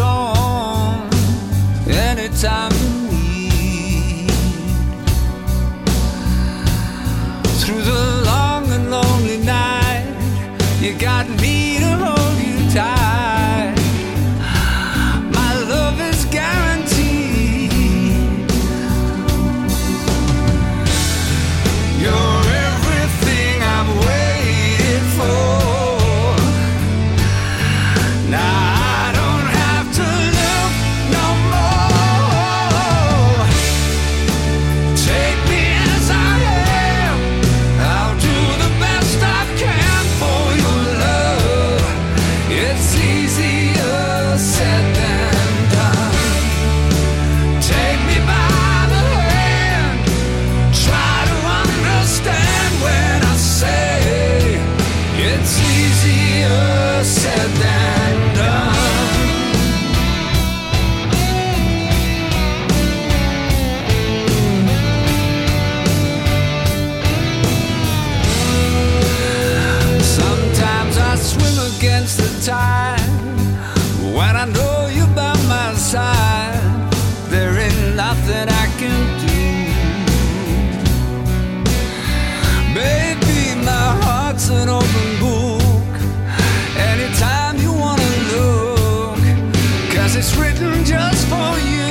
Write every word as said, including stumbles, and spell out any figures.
on anytime you need. Through the long and lonely night, you got me to hold you tight. My love is guaranteed. You're everything I've waited for. Now I don't have to look no more. Take me as I am. I'll do the best I can for your love. It's easier said than done. Take me by the hand. Try to understand when I say it's easier said than done. Sometimes I swim against the tide. When I know you're by my side, there ain't nothing I can do. Baby, my heart's an open book. Anytime you wanna look, 'cause it's written just for you.